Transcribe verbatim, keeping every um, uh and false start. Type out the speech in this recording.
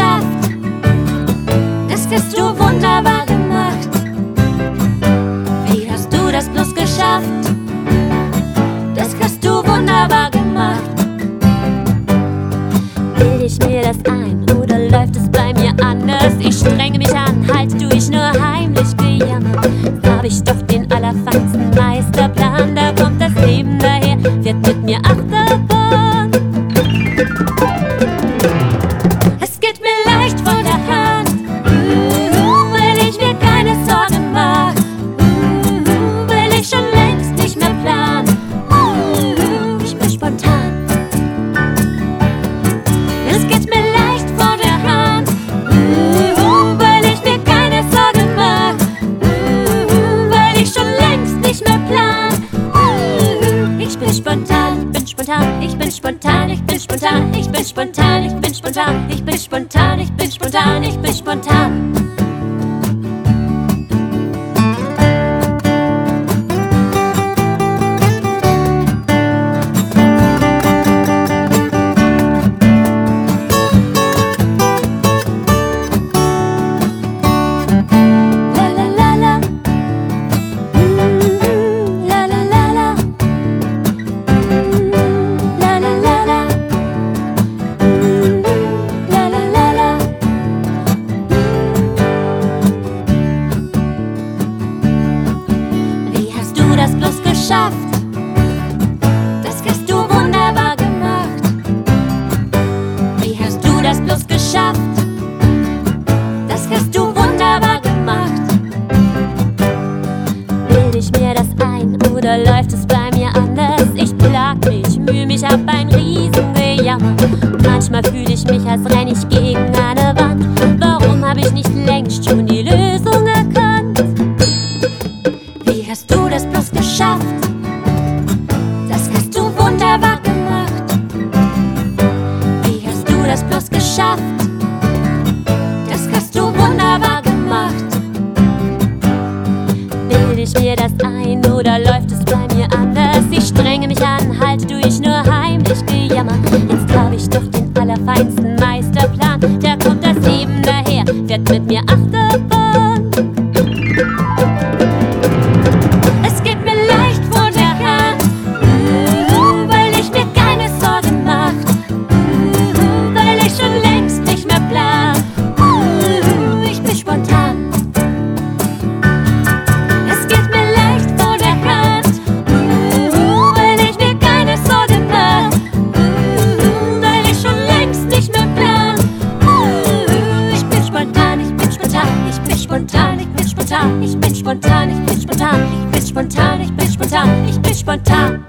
geschafft. Das hast du wunderbar gemacht. Wie hast du das bloß geschafft? Das hast du wunderbar gemacht. Bild ich mir das ein oder läuft es bei mir anders? Ich strenge mich an, halt du ich nur heimlich gejammert. Hab ich doch den allerfeinsten Meisterplan. Da kommt das Leben daher, wird mit mir Achterbahn. Es geht mir leicht von der Hand, uh, weil ich mir keine Sorgen mach, uh, weil ich schon längst nicht mehr plan. uh, Ich bin spontan. Es geht mir leicht von der Hand, uh, weil ich mir keine Sorgen mach, uh, weil ich schon längst nicht mehr plan. uh, Ich bin spontan, ich bin spontan, ich bin spontan, ich bin spontan, ich bin spontan, ich bin spontan, ich bin spontan, ich bin spontan, ich bin spontan. Das bloß geschafft, das hast du wunderbar gemacht. Wie hast du das bloß geschafft? Das hast du wunderbar gemacht. Bild ich mir das ein oder läuft es bei mir anders? Ich plag mich, mühe mich ab, ein Riesengejammer. Manchmal fühle ich mich, als renn ich gegen eine Wand. Warum hab ich nicht längst schon die Lösung erkannt? Wie hast du das bloß geschafft? Das hast du wunderbar gemacht. Wie hast du das bloß geschafft? Das hast du wunderbar gemacht. Bild ich mir das ein oder läuft es bei mir anders? Ich strenge mich an, halte du ich nur heimlich gejammert. Jetzt hab ich doch den allerfeinsten Meisterplan. Da kommt das Leben daher, wird mit mir Achterbahn. Ich bin spontan, ich bin spontan, ich bin spontan, ich bin spontan, ich bin spontan, ich bin spontan.